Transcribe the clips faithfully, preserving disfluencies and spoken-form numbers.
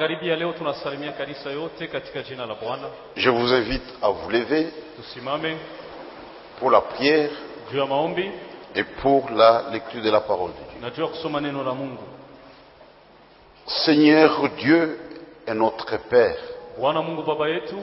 Magharibi ya leo tunasalimia kanisa yote katika jina la Bwana. Je vous invite à vous lever Tusimame pour la prière juu ya maombi et pour la lecture de la parole de Dieu. na juu ya kusoma neno la Mungu. Seigneur Dieu est notre Père. Bwana Mungu baba yetu,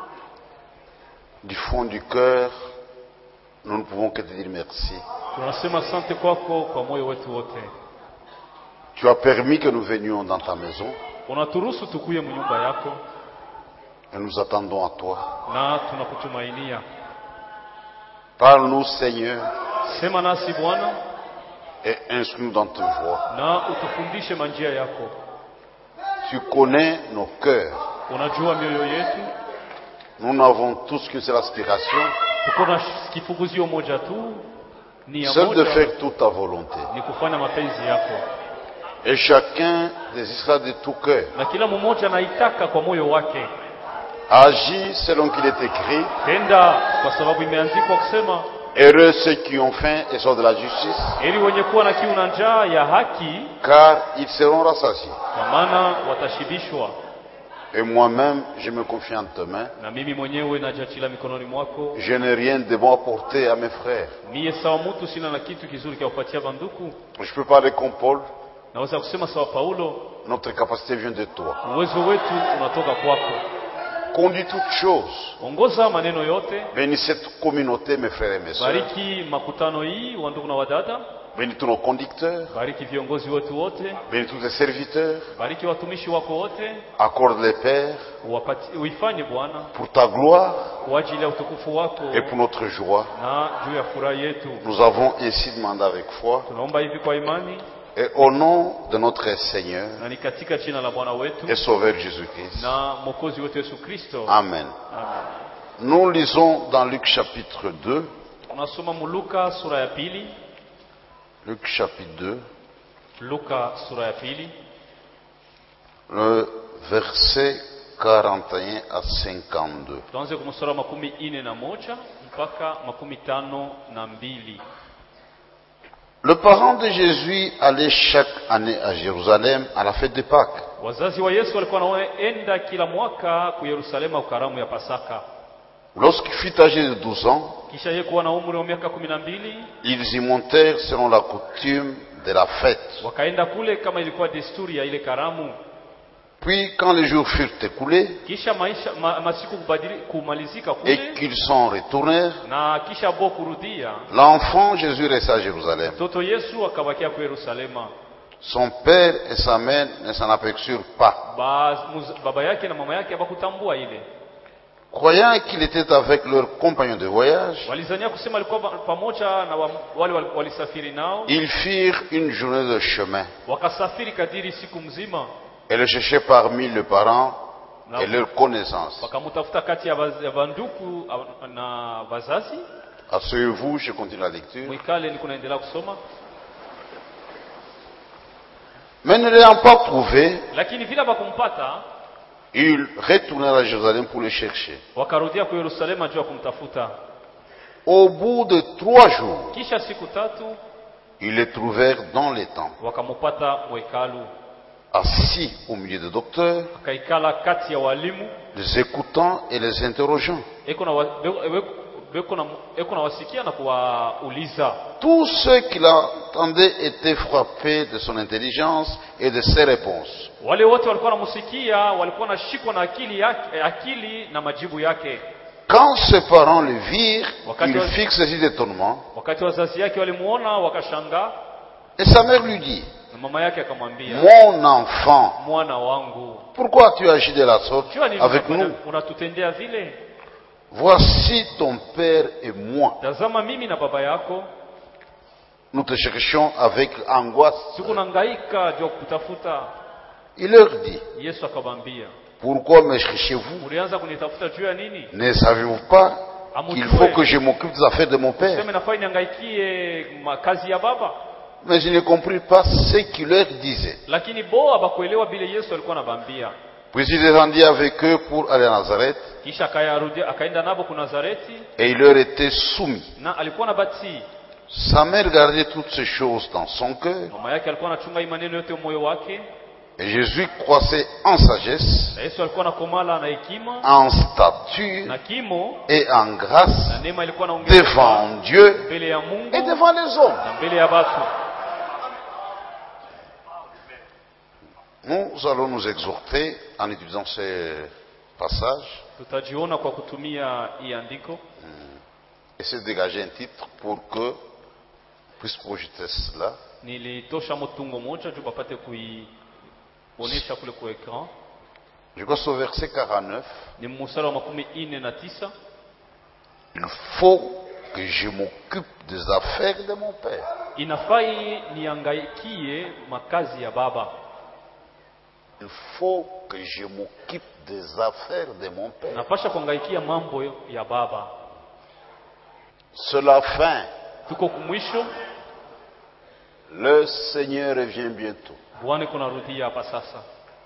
Du fond du cœur, nous ne pouvons que te dire merci. tunasema asante kwako kwa moyo wetu wote. Tu as permis que nous venions dans ta maison Unaturuhusu tukuye mnyumba yako et nous attendons à toi. na tunakutumainia. Parle-nous, Seigneur, Sema nasi Bwana et instruis-nous dans tes voies. na utufundishe manjia yako. Tu connais nos cœurs. Unajua mioyo yetu. Nous n'avons tous qu'une seule aspiration, Tuko na kifuguzio moja tu, ni ya celle de moja, faire toute ta volonté. ni kufanya mapenzi yako. Et chacun désirera de tout cœur Na kila mmoja anaitaka kwa moyo wake. agir selon qu'il est écrit. Tenda kwa sababu imeandikwa kusema, Heureux ceux qui ont faim et soif de la justice, ili wenye kuwa na kiu na njaa ya haki, car ils seront rassasiés. kwa maana watashibishwa. Et moi-même, je me confie en tes mains. Na mimi mwenyewe najiachilia mikononi mwako. Je n'ai rien de bon à porter à mes frères. Niye sawa mtu, sina na kitu kizuri cha kupatia banduku. Je peux parler comme Paul. Naweza kusema sawa Paulo, Notre capacité vient de toi. uwezo wetu unatoka kwako. Conduis toutes choses. Ongoza maneno yote. Bénis cette communauté, mes frères et mes sœurs. Bariki makutano hii wa ndugu na wadada. Bénis tous nos conducteurs. Bariki viongozi wetu wote. Bénis tous tes serviteurs. Bariki watumishi wako wote. Accorde les pères Uwapati, uifanye Bwana pour ta gloire kwa ajili ya utukufu wako et pour notre joie. na juu ya furaha yetu. Nous avons ainsi demandé avec foi. Tunaomba hivi kwa imani Et au nom de notre Seigneur na ni katika jina la Bwana wetu et Sauveur Jésus-Christ. na Mwokozi wetu Yesu Kristo. Amen. Amen. Nous lisons dans Luc chapitre deux. Tunasoma Luka sura ya pili. Luc chapitre deux, Luka sura ya pili. le verset quarante et un à cinquante-deux. Tuanze kumsura makumi ine na moja mpaka makumi tano na mbili. Le parent de Jésus allait chaque année à Jérusalem à la fête de Pâques. Wazazi wa Yesu walikuwa wanaenda kila mwaka ku Yerusalema ukaramu ya Pasaka. Lorsqu'il fut âgé de douze ans, Kisha yeye kuwa na umri wa miaka kumi na mbili, ils y montèrent selon la coutume de la fête. wakaenda kule kama ilikuwa desturi ya ile karamu. Puis quand les jours furent écoulés Kisha maisha ma, masiku kubadili kumalizika et kule qu'ils s'en retournèrent, na kisha bo kurudia, l'enfant Jésus resta à Jérusalem. mtoto Yesu akabakia ku Yerusalema. Son père et sa mère ne s'en aperçurent pas. Ba, muz, baba yake na mama yake hawakutambua ile. Croyant qu'il était avec leurs compagnons de voyage, Walizania kusema alikuwa pamoja na wa, wale walisafiri nao. ils firent une journée de chemin Wakasafiri kadiri siku mzima. et le cherchaient parmi leurs parents Na et leurs connaissances. wakamtafuta kati ya baz- ya banduku na wazazi. Asseyez-vous, je continue la lecture. Mwikale ni kunaendelea kusoma. Mais ne l'ayant pas trouvé, Lakini vile bakumpata, ils retournèrent à Jérusalem pour le chercher. wakarudia kwa Yerusalema juu ya kumtafuta. Au bout de trois jours, Kisha siku tatu ils le trouvèrent dans les temples, wakamupata mwekalu, assis au milieu des docteurs, akaikala kati ya walimu, les écoutant et les interrogeant. eko na wa- be- be- beko na eko na wasikia na kuwauliza. Tous ceux qui l'entendaient étaient frappés de son intelligence et de ses réponses. Wale wote walikuwa wanamsikia, walikuwa wanashikwa na akili yake, akili na majibu yake. Quand ses parents le virent, Wakati ils wa- furent saisis d'étonnement. Wakati wazazi yake walimuona wakashangaa, Et sa mère lui dit, na mama yake akamwambia, mon enfant, mwana wangu, pourquoi tu agis de la sorte jua nini avec unafanya- nous? unatutendea vile? Voici ton père et moi. Tazama mimi na baba yako Nous te cherchions avec angoisse. siku nangaika juu ya kutafuta. Il leur dit, Yesu akamwambia, pourquoi me cherchez-vous? ulianza kunitafuta juu ya nini? Ne savez-vous pas qu'il faut Amujue que je m'occupe des affaires de mon père? sema nafai niangaikie makazi ya baba. Mais je ne compris pas ce qu'il leur disait. Lakini bo abakuelewa vile Yesu alikuwa anabambia. Puis il descendit avec eux pour aller à Nazareth, Kisha akayarudi akaenda nabo ku Nazareti et il leur était soumis. na alikuwa na bati. Sa mère gardait toutes ces choses dans son cœur, Mama yake alikuwa anachunga hii maneno yote moyo wake. Et Jésus croissait en sagesse, Na Yesu alikuwa anakomala na hekima en stature na kimo, et en na grâce neema ilikuwa inaongezeka devant Dieu mbele ya Mungu et devant les hommes. na mbele ya watu. Nous allons nous exhorter en utilisant ces passages, Tutajiona kwa kutumia hii andiko, essayer de dégager un titre pour que puisse projeter cela. nilitosha motungo moja juu bapate kuionesha kule kwa ekran. Je crois que c'est au verset quarante-neuf. Ni mstari wa makumi ine na tisa. Il faut que je m'occupe des affaires de mon Père. Inafai niangaikie makazi ya baba. Il faut que je m'occupe des affaires de mon Père. Napasha kuangaikia mambo ya baba. C'est la fin. Tuko kumwisho, Le Seigneur revient bientôt. Bwana kunarudia hapa sasa.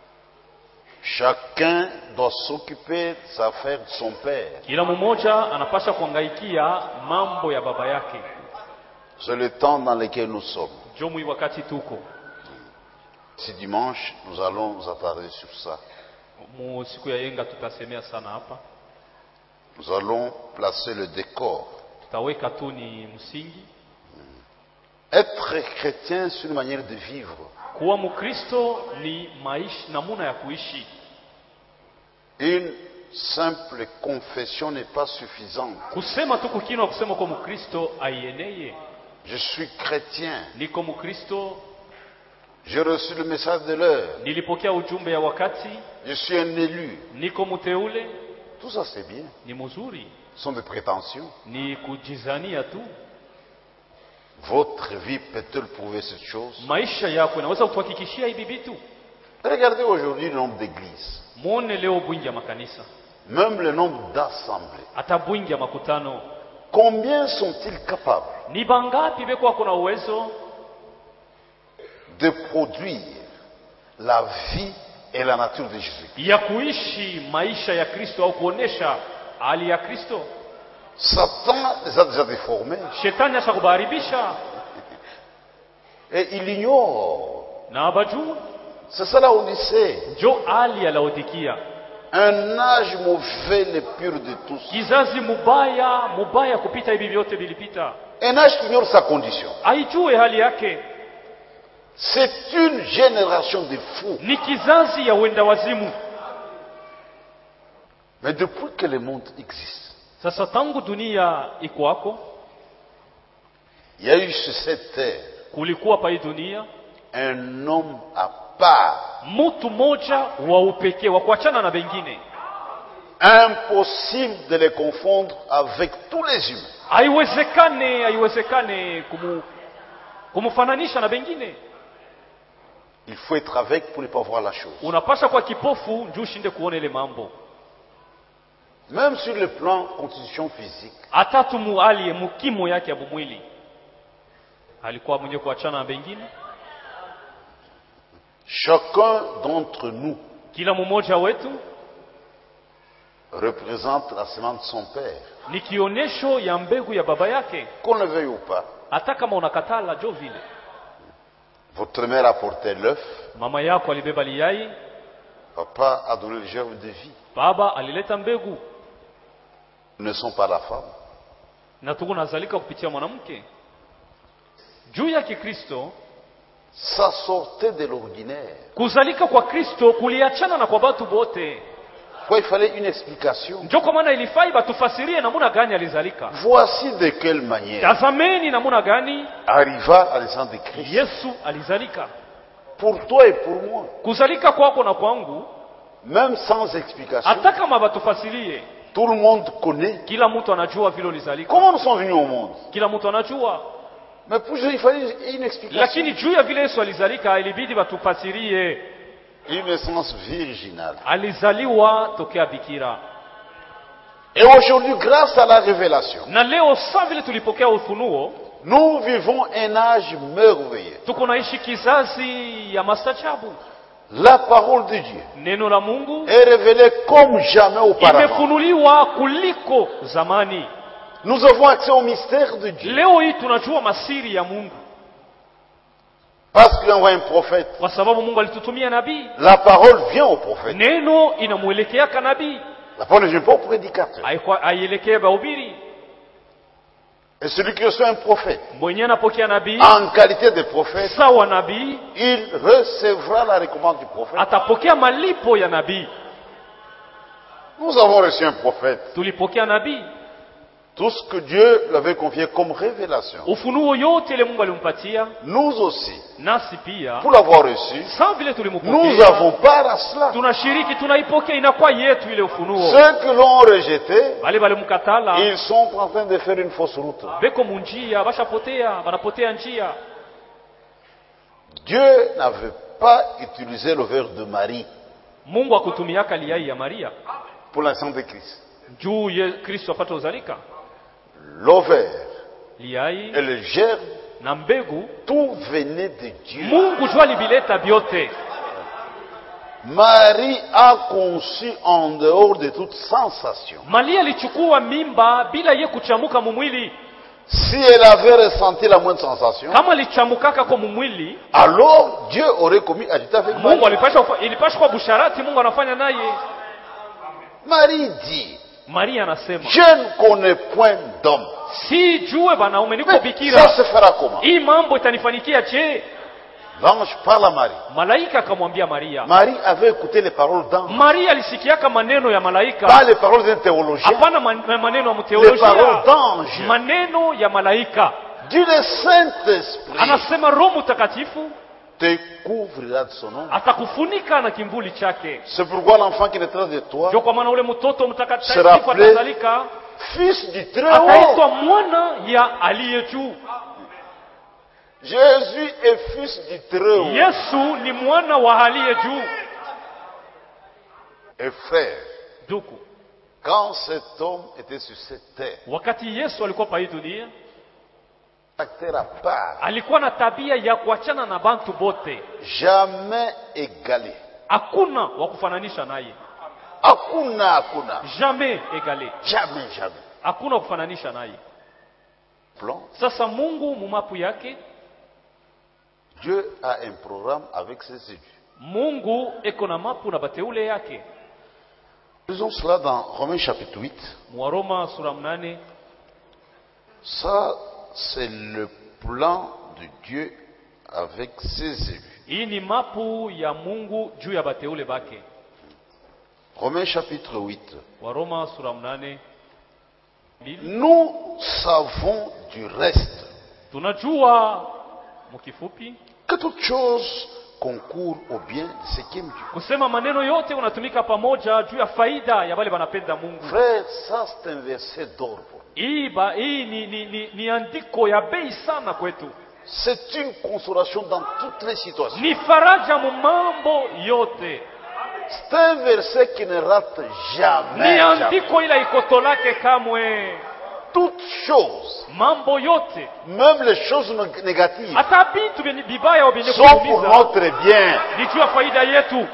Chacun doit s'occuper des affaires de son Père. Kila mmoja anapasha kuangaikia mambo ya baba yake. C'est le temps dans lequel nous sommes. Jomwi wakati tuko. Ce dimanche, nous allons nous attarder sur ça. Mu siku ya yenga tutasemea sana hapa. Nous allons placer le décor. Tutaweka tu ni msingi. Être chrétien, c'est une manière de vivre. Kuwa Mkristo ni maisha, namuna ya kuishi. Une simple confession n'est pas suffisante. Kusema tu kukino kusema kwa Mkristo aieneye. Je suis chrétien. Niko Mkristo. J'ai reçu le message de l'heure. Nilipokea ujumbe ya wakati. Je suis un élu. Niko mteule. Tout ça c'est bien. Ni mzuri. Ce sont des prétentions. Ni kujizania tu. Votre vie peut-elle prouver cette chose? Maisha yako inaweza kutuhakikishia hivi vitu. Regardez aujourd'hui le nombre d'églises. Muone leo bwingi ya makanisa. Même le nombre d'assemblées. Hata bwingi ya makutano. Combien sont-ils capables Ni bangapi beko kuna uwezo de produire la vie et la nature de Jésus? ya kuishi maisha ya Kristo au kuonesha hali ya Kristo? Satan les a déjà déformés. Shetani ashakubaribisha Et il ignore. na abajuu. C'est ça la Odyssée. Jo hali ya Laodikia. Un âge mauvais, le pire de tous. Kizazi mubaya, mubaya kupita hivi vyote vilipita. Un âge qui ignore sa condition. Haijue hali yake. C'est une génération de fous. Ni kizazi ya wenda wazimu. Mais depuis que le monde existe, Sasa tangu dunia iko wako, il y a eu sur cette terre kulikuwa pa hii dunia un homme à part. mtu moja wa upekee wa kuachana na wengine. Impossible de les confondre avec tous les humains. Haiwezekane, haiwezekane kumu, kumfananisha na wengine. Il faut être avec pour ne pas voir la chose. Unapasha kwa kipofu njoo ushinde kuona ile mambo. Même sur le plan constitution physique. Hata tumualie mukimo yake ya mwili. Alikuwa mwenye kuachana na wengine. Chacun d'entre nous Kila mmoja wetu représente la semence de son père. ni kionesho ya mbegu ya baba yake. Qu'on le veuille ou pas. Hata kama unakatala jo vile. Votre mère a porté l'œuf. Mama yako alibeba liyai. Papa a donné le germe de vie. Baba alileta mbegu. Nous ne sommes pas la femme. Na tuko nazalika kupitia mwanamke. Juu ya Kikristo, Ça sortait de l'ordinaire. kuzalika kwa Kristo kuliachana na kwa watu wote. Quoi, il fallait une explication. Ndio kwa maana ilifai batufasirie namuna gani alizalika. Voici de quelle manière Tazameni namuna gani arriva à descendre de Christ. Yesu alizalika. Pour toi et pour moi. Kuzalika kwako na kwangu, Même sans explication. hata kama batufasirie, Tout le monde connaît. kila mtu anajua vile ulizalika. Comment nous sommes venus au monde? Kila mtu anajua. Mais pour il fallait une explication. Lakini juu ya vile Yesu alizalika ilibidi batufasirie. Une naissance virginale. Alizaliwa tokea bikira. Et aujourd'hui, grâce à la révélation, Na leo saa vile tulipokea ufunuo, nous vivons un âge merveilleux. tuko naishi kizazi ya mastajabu. La parole de Dieu Neno la Mungu est révélée comme jamais auparavant. imefunuliwa kuliko zamani. Nous avons accès au mystère de Dieu. Leo hii tunajua masiri ya Mungu. Parce qu'il envoie un prophète. Kwa sababu Mungu alitutumia nabii. La parole vient au prophète. Neno inamuelekea kwa nabii. La parole ne vient pas au prédicateur. Aielekee bahubiri. Et celui qui reçoit un prophète, mwenye anapokea nabii en qualité de prophète, sawa nabii, il recevra la récompense du prophète. Atapokea malipo ya nabii. Nous avons reçu un prophète. Tulipokea nabii. Tout ce que Dieu lui avait confié comme révélation. Ufunuo yote ile Mungu alimpatia. Nous aussi. Nasi pia. Pour l'avoir reçu. Sawa vile tulimpokea. Nous avons part à cela. Tunashiriki, tunaipokea, inakuwa yetu ile ufunuo. Ceux qui l'ont rejeté, wale walimkatala, ils sont en train de faire une fausse route. Beko munjia, bashapotea, banapotea njia. Dieu n'avait pas utilisé le verre de Marie. Mungu akutumiaka liai ya Maria. Pour l'instant de Christ. Juu ye Kristo apate uzalika. L'ovaire liai et le germe, na mbegu, tout venait de Dieu. Mungu jua libileta biote. Marie a conçu en dehors de toute sensation. Maria alichukua mimba bila ye kuchamuka mumwili. Si elle avait ressenti la moindre sensation, kama alichamukaka kwa mumwili, alors Dieu aurait commis adultère avec Marie. Mungu alipasha ilipasha kwa busharati Mungu anafanya naye. Marie dit, Maria anasema, je ne connais point d'homme. Si jue banaume niko bikira. Ça se fera comment? Hii mambo itanifanikia je? L'ange parle à Marie. Malaika akamwambia Maria. Marie avait écouté les paroles d'ange. Maria alisikiaka maneno ya malaika. Pas les paroles d'un théologien. Hapana maneno ya mteolojia. Les paroles d'ange. Maneno ya malaika. Dieu le Saint-Esprit. Anasema Roho Mtakatifu te couvrira de son nom. Atakufunika na kimvuli chake. C'est pourquoi l'enfant qui naîtra de toi ndio kwa maana ule mtoto mtakatifu sera atazalika fils du Très-Haut. Ataitwa mwana ya aliye juu. Jésus est fils du Très-Haut. Yesu ni mwana wa aliye juu. Et frère, duku, quand cet homme était sur cette terre, wakati Yesu alikuwa pa hii dunia, caractère à part, alikuwa na tabia ya kuachana na bantu bote, jamais égalé. Hakuna wa kufananisha naye. Hakuna, hakuna. Jamais égalé. Jamais, jamais. Hakuna kufananisha naye. Plan. Sasa Mungu mumapu yake, Dieu a un programme avec ses élus. Mungu eko na mapu na bateule yake. Lisons cela dans Romains chapitre huit. Mwaroma sura mnane. Ça, c'est le plan de Dieu avec ses élus. Hii ni mapu ya Mungu juu ya bateule bake. Romains chapitre huit. Waroma sura mnane. Nous savons du reste. Tunajua mukifupi que toute chose concourt au bien de ceux qui aiment Dieu. Kusema maneno yote unatumika pamoja juu ya faida ya wale wanapenda Mungu. Frère, ça c'est un verset d'or. Hii ba hii ni ni ni, ni andiko ya bei sana kwetu. C'est une consolation dans toutes les situations. Ni faraja mu mambo yote. C'est un verset qui ne rate jamais. Ni andiko ila ikotolake kamwe. Toutes choses, mambo yote, même les choses négatives, hata vitu vibaya au vyenye sont pour notre bien. Ni juu ya faida yetu.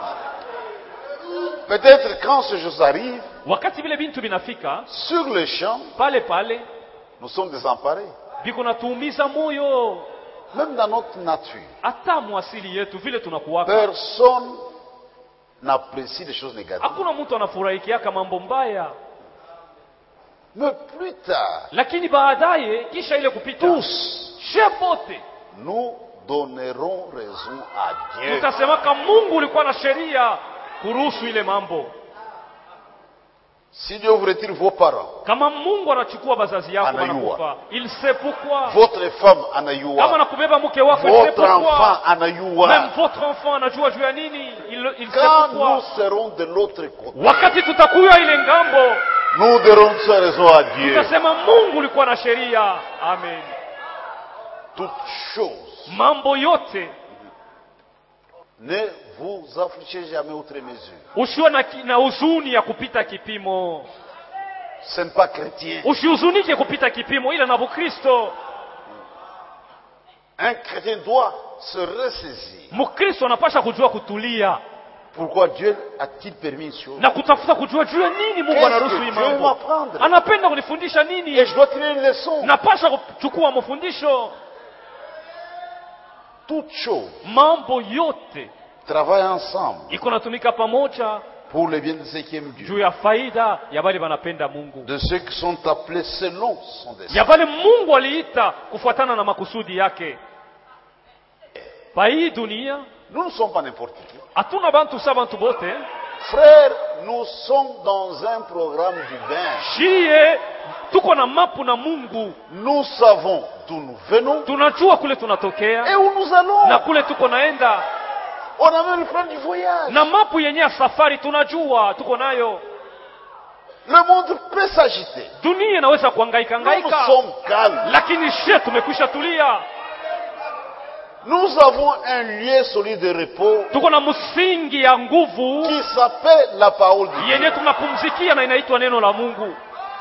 Peut-être quand ces choses arrivent, wakati vile vitu vinafika, sur le champ, pale pale, nous sommes désemparés. Biko natuumiza moyo. Même dans notre nature, hata mwasili yetu vile tunakuwa, personne n'apprécie les choses négatives. Hakuna mtu anafurahikia mambo mbaya. Mais plus tard, lakini baadaye kisha ile kupita, tous shepote nous donnerons raison à Dieu. Tutasema kama Mungu ulikuwa na sheria kuruhusu ile mambo. Si Dieu vous retire vos parents, kama Mungu anachukua bazazi yako wanakufa, il sait pourquoi. Votre femme anayua. Kama nakubeba mke wako, il sait pourquoi. Votre enfant anayua. Même votre enfant anajua juu ya nini, il, il sait pourquoi. Quand nous serons de l'autre côté, wakati tutakuwa ile ngambo, nous donnerons raison à Dieu. Tutasema Mungu ulikuwa na sheria. Amen. Toutes choses, mambo yote, ne vous affligez jamais outre mesure. Usiwe na, na huzuni ya kupita kipimo. Ce n'est pas chrétien. Usihuzunike kupita kipimo, ila na Bukristo. Un chrétien doit se ressaisir. Mkristo anapasha kujua kutulia. Pourquoi Dieu a-t-il permis une chose? Na kutafuta kujua juu ya nini Mungu anaruhusu hii mambo. Anapenda kunifundisha nini? Et je dois tirer une leçon. Napasha kuchukua mafundisho. toutes choses mambo yote travaillent ensemble iko natumika pamoja pour le bien de ceux qui aiment Dieu, juu ya faida ya wale wanapenda Mungu, de ceux qui sont appelés selon son dessein. ya wale Mungu aliita kufuatana na makusudi yake. Pa hii dunia Nous ne sommes pas n'importe qui. hatuna bantu sa bantu bote. Frères, nous sommes dans un programme divin. Shie tuko na mapu na Mungu, Nous savons d'où nous venons tunajua kule et tunatokea où nous allons. na kule tuko naenda, On a même le plan du voyage. na mapu yenye ya safari tunajua tuko nayo. Le monde peut s'agiter. Dunia inaweza kuhangaika Nous, nous hangaika, sommes calmes. lakini shie tumekwisha tulia. Nous avons un lieu solide de repos Tuko na msingi ya nguvu qui s'appelle la parole de yenye Dieu. tunapumzikia na inaitwa neno la Mungu.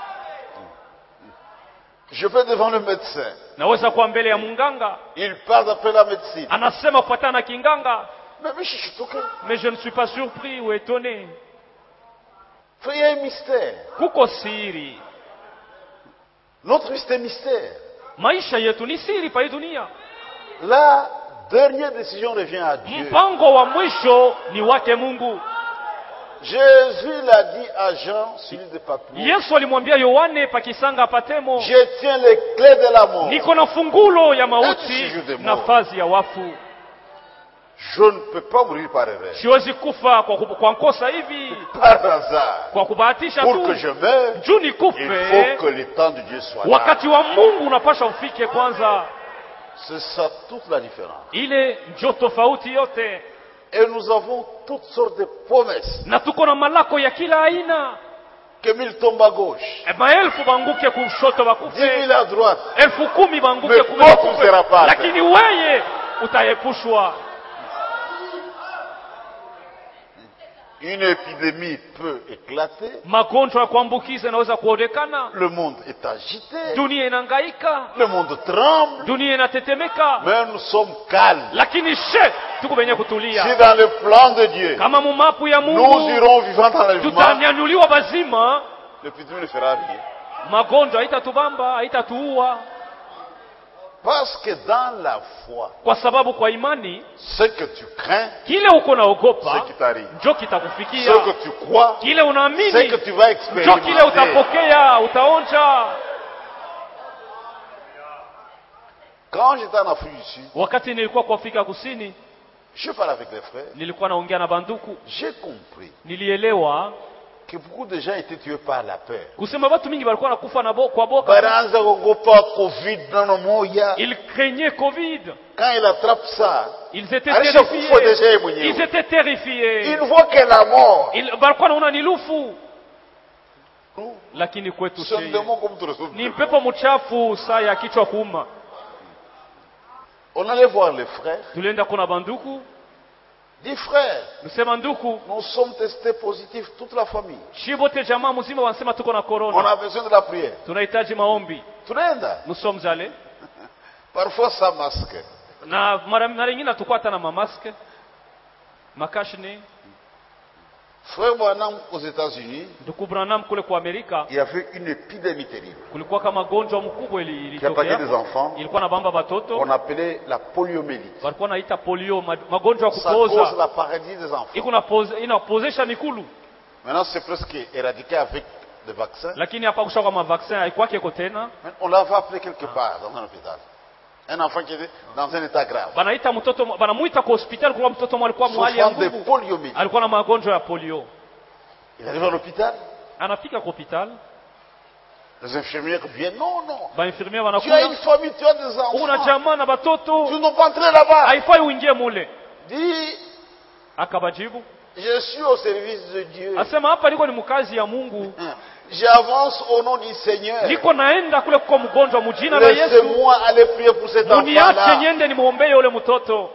Je vais devant le médecin. Naweza kuwa mbele ya munganga, Il parle d'après la médecine. anasema kufuatana na kinganga, Mais, mais je suis choqué. mais je ne suis pas surpris ou étonné. Il y a un mystère. Kuko siri, Notre vie, c'est un mystère. maisha yetu ni siri pa hii dunia. La dernière décision revient à Dieu. Mpango wa mwisho ni wake Mungu. Jésus l'a dit à Jean sur l'île de Patmos. Yesu alimwambia Yohane pakisanga patemo, Je tiens les clés de la mort. niko na fungulo ya Eti mauti, sijui de mort. nafasi ya wafu. Je ne peux pas mourir par erreur, Siwezi kufa kwa, kup- kwa nkosa hivi, par hasard. kwa kubahatisha Pour que tu. je meure, Juu il nikufe, faut que le temps de Dieu soit là. wakati wa Mungu unapasha ufike kwanza. C'est ça toute la différence. Ile njo tofauti yote, Et nous avons toutes sortes de promesses. na tuko na malako ya kila aina. Que mille tombent à gauche, E, maelfu banguke kushoto dix bakufe, mille à droite. elfu kumi banguke Mais kume toi, tu bakufe, seras pas. lakini weye utaepushwa. Une épidémie peut éclater. Magonjwa ya kuambukiza yanaweza kuonekana, Le monde est agité. dunia inahangaika, Le monde tremble. dunia inatetemeka, Mais nous sommes calmes. lakini she tuko benye Si kutulia. dans le plan de Dieu, Kama mumapu ya nous Mungu irons vivant dans le mouvement, tutanyanyuliwa bazima, l'épidémie ne fera rien. magonjwa haitatubamba, haitatuua, Parce que dans la foi, kwa sababu kwa imani ce que tu crains, kile uko ce naogopa qui t'arrive. njo Ce kitakufikia, que tu crois, kile ce unaamini que tu vas njo kile expérimenter. utapokea, utaonja. Quand j'étais en Afrique du Sud, Wakati nilikuwa kwa Afrika Kusini, je parle avec les frères, nilikuwa naongea na banduku, j'ai compris nilielewa que beaucoup de gens étaient tués par la peur. kusema watu mingi walikuwa nakufa na bo, kwa boka. Baranza gogopa Covid dans le moya. Ils craignaient Covid, Quand il attrape ça, ils étaient alisha kufa deja yeye terrifiés, mwenyewe. ils étaient terrifiés. Il voit que la mort. Ils walikuwa naona ni lufu, Nous, lakini kwetu nous sommes si des mots comme tout le monde. ni pepo mchafu, saa ya kichwa kuuma. On allait voir les frères. Tulienda kuna banduku, Dis frères, nisema nduku, nous sommes testés positifs, toute la famille. shi bote jamaa mzima wanasema tuko na On corona, a besoin de la prière. tunahitaji maombi. Tunaenda. Nous sommes allés Parfois sans masque. na mara mara nyingine hatukuwa hata na mamaske makashne. Frère Branham aux États-Unis, Nduku Branham kule kwa Amerika il y avait une épidémie terrible kulikuwa kama gonjwa mkubwa ili- qui attaquait des ilitokea, enfants. ilikuwa na bamba batoto, On appelait la poliomyélite. walikuwa naita polio, ma- magonjwa ya Ça cause kupooza, la paralysie des enfants. iko napoze- inapozesha mikulu, Maintenant, c'est presque éradiqué avec des vaccins. lakini hapa kusha kwa mavaksin haikwake iko tena. Mais on l'avait appelé quelque part dans un hôpital. Un enfant qui était dans un état grave. Banaita mtoto, banamuita kwa hospitali, kwa mtoto mmoja alikuwa mwali ya Souffrant de nguvu, poliomyélite. alikuwa na magonjwa ya polio. Il arrive à l'hôpital. Anafika kwa hospitali, Les infirmières viennent. Non, non. ba infirmier Tu as une wanakuja, famille, tu as des una enfants. jamaa na batoto, Tu n'as pas entré là-bas. haifai uingie mule. Dis, Akabajibu je suis au service de Dieu. asema, hapa niko ni mkazi ya Mungu, J'avance au nom du Seigneur. niko naenda kule kwa mgonjwa mjina la Yesu, Laissez-moi aller prier pour cet muniache enfant-là. niende nimwombee yule mtoto.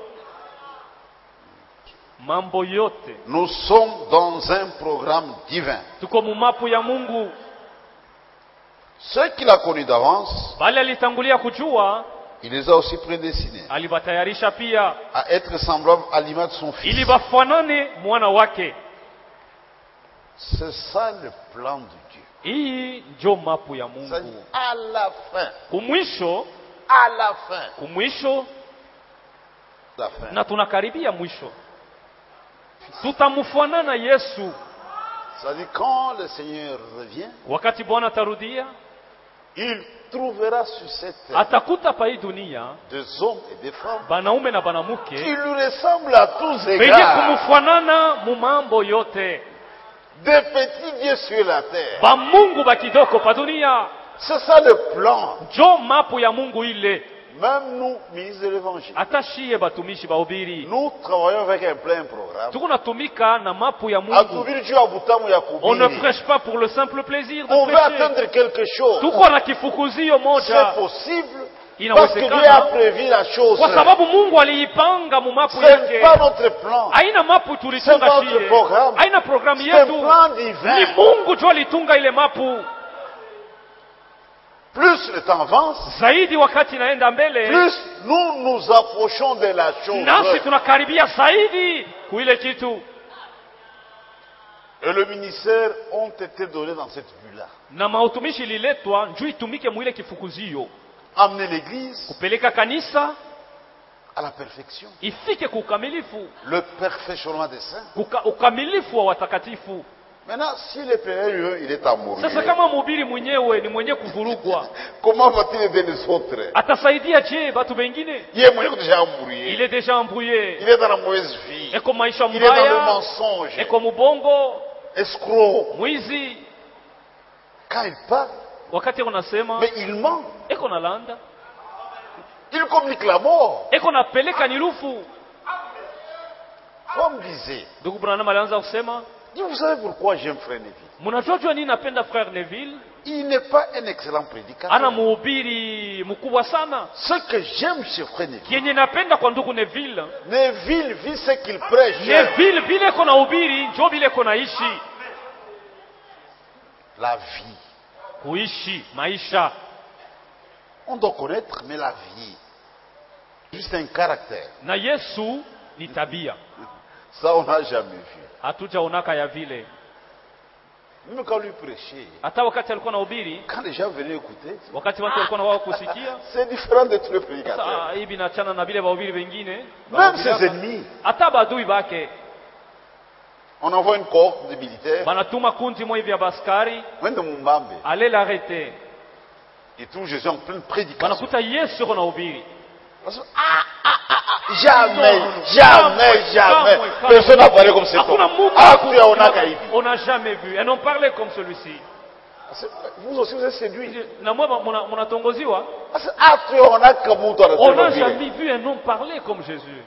Mambo yote Nous sommes dans un programme divin. tuko mumapu ya Mungu, Ceux qu'il a connus d'avance, bali alitangulia kujua, il les a aussi prédestinés alibatayarisha pia à être semblables à l'image de son Fils. ili bafanane mwana wake. C'est ça le plan de Dieu. Hii njo mapu ya Ça dit, Mungu. à la fin, Kumwisho, à la fin, kumwisho la fin. na tunakaribia mwisho. Tutamfuanana Yesu. Ça dit quand le Seigneur revient, Wakati Bwana atarudia, il trouvera sur cette terre atakuta pa hii dunia des hommes et des femmes banaume na qui banamuke lui ressemblent à tous benye égards. kumfuanana mu mambo yote, Des petits dieux sur la terre. ba Mungu ba kidoko pa dunia. C'est ça le plan. Jo mapu ya Mungu ile. Même nous, ministres de l'évangile, Hata shie batumishi ba ubiri nous travaillons avec un plein programme. tuko natumika na mapu ya Mungu. Atubiri juu ya butamu ya On ne kuhubiri. prêche pas pour le simple plaisir de On veut prêcher. atteindre quelque chose. Tuko na kifukuzio C'est moja, possible parce que Dieu a inawezekana prévu la chose. kwa sababu Mungu aliipanga mu mapu Ce n'est yake. pas notre plan. Haina mapu C'est tulitunga notre shie, programme. haina programu C'est un yetu, plan ni divin. Mungu tu alitunga ile mapu. Plus le temps avance, Zaidi wakati inaenda mbele, plus nous nous approchons de la chose. nasi tunakaribia zaidi kuile kitu, Et le ministère ont été donnés dans cette vue-là. na mautumishi ililetwa njuu itumike mwile kifukuzio, Amener l'Église kupeleka kanisa à la perfection. ifike kukamilifu, Le perfectionnement des saints. kuka, ukamilifu wa watakatifu. Maintenant, si le Père il est amoureux, Sasa kama mhubiri mwenyewe ni mwenye kuvurugwa, comment va-t-il aider les autres? atasaidia je batu bengine? Il est moyen déjà Il embrouillé. est déjà embrouillé, Il est dans la mauvaise vie. eko maisha Il est dans le mbaya, mensonge. eko mubongo, Escroc. mwizi. Quand il parle, Wakati unasema mais il ment. eko na landa, Il communique la mort. eko napeleka nilufu. Comme disait. Ndugu Branham alianza kusema, Dis, vous savez pourquoi j'aime Frère Neville? mnajua jua nini napenda Frère Neville? Il n'est pas un excellent prédicateur. Ana mhubiri mkubwa sana. Ce que j'aime chez Frère Neville, Kienye napenda kwa ndugu Neville, Neville vit ce qu'il prêche. Neville vile kona ubiri njo vile kona ishi, La vie. kuishi maisha. On doit connaître, mais la vie. Juste un caractère. Na Yesu ni tabia, Ça, on n'a jamais vu. hatujaonaka ya vile. Même quand lui prêchait, Hata wakati alikuwa na ubiri, quand les gens venaient écouter, wakati watu walikuwa na wao kusikia, c'est différent de tous les prédicateurs. sasa hivi nachana na vile wahubiri wengine, Même ses ennemis. hata badui bake On envoie une cohorte de militaires, banatuma kundi moja hivi ya baskari même de Mumbambe. ale l'arrêter, Ils trouvent Jésus en pleine prédication. banakuta Yesu yuko na ubiri. Parce que, ah, ah, ah, ah, jamais, Non, jamais, kamwe, jamais. kamwe. Personne n'a parlé comme cet Hakuna homme. Mungu Ah, haku- tu es on a caïbi. on n'a jamais vu. Et non parlé comme celui-ci. Vous aussi, vous êtes séduit. Na mwa muna- munatongoziwa. Ah, tu es on a comme toi. On n'a jamais vu un homme parler comme Jésus.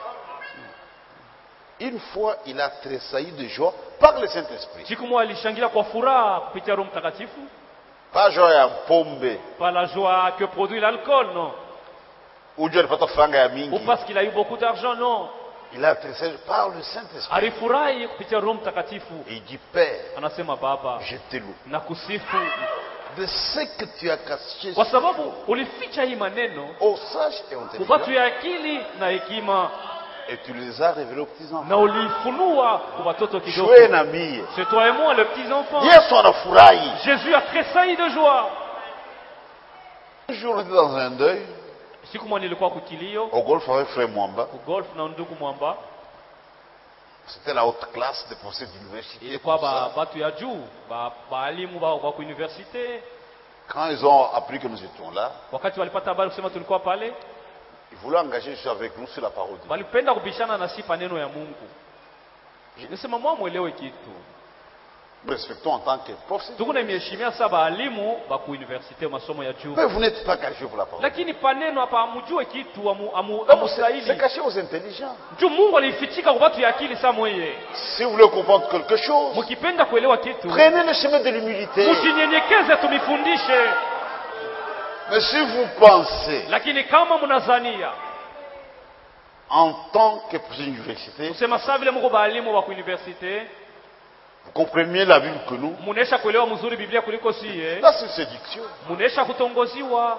Une fois, il a tressailli de joie par le Saint-Esprit. Siku moja alishangilia kwa furaha kupitia Roho Mtakatifu, Pas joie à pombe. pas la joie que produit l'alcool, non. Ou Dieu ne peut pas faire un Ou mingi. parce qu'il a eu beaucoup d'argent, non. Il a tressailli par le Saint-Esprit. Alifurahi kupitia Roho Mtakatifu. Et il dit, Père, Anasema, Baba, je te loue. nakusifu De ce que tu as caché kwa sababu ulificha hii maneno aux sages et aux kwa watu intelligents, ya akili na hekima, et tu les as révélés aux petits-enfants. na ulifunua kwa watoto Tu kidogo. es un ami. C'est toi et moi, les petits enfants. Yesu anafurahi. Jésus a tressailli de joie. Un jour, on était dans un deuil Siku moja nilikuwa kukilio au golf avec Frère Mwamba. golf na ndugu Mwamba, C'était la haute classe des professeurs d'université. ilikuwa tout ça. ba batu ya juu ba baalimu ba ba ku universite. Quand ils ont appris que nous étions là, Wakati walipata habari kusema tulikuwa pale, ils voulaient engager Jésus avec nous sur la parole de Dieu. walipenda kubishana na sifa neno ya Mungu. Nisema mwa mwelewe kitu, Nous respectons en tant que professeurs. tuko na mheshimia sasa baalimu ba ku universite masomo ya juu, Mais vous n'êtes pas cachés pour la parole. lakini paneno hapa amujue kitu amu amu, Donc, c'est c'est amustahili caché aux intelligents. juu Mungu alifichika kwa watu ya akili saa moye. Si vous voulez comprendre quelque chose, Mkipenda kuelewa kitu, prenez le chemin de l'humilité. mshinyenyekeze, tumifundishe. Mais si vous pensez, Lakini kama mnazania en tant que professeur d'université, kusema saa vile mko baalimu wa kuuniversite, vous comprenez mieux la Bible que nous, munesha kuelewa mzuri Biblia kuliko sie, là c'est une séduction. munesha kutongoziwa.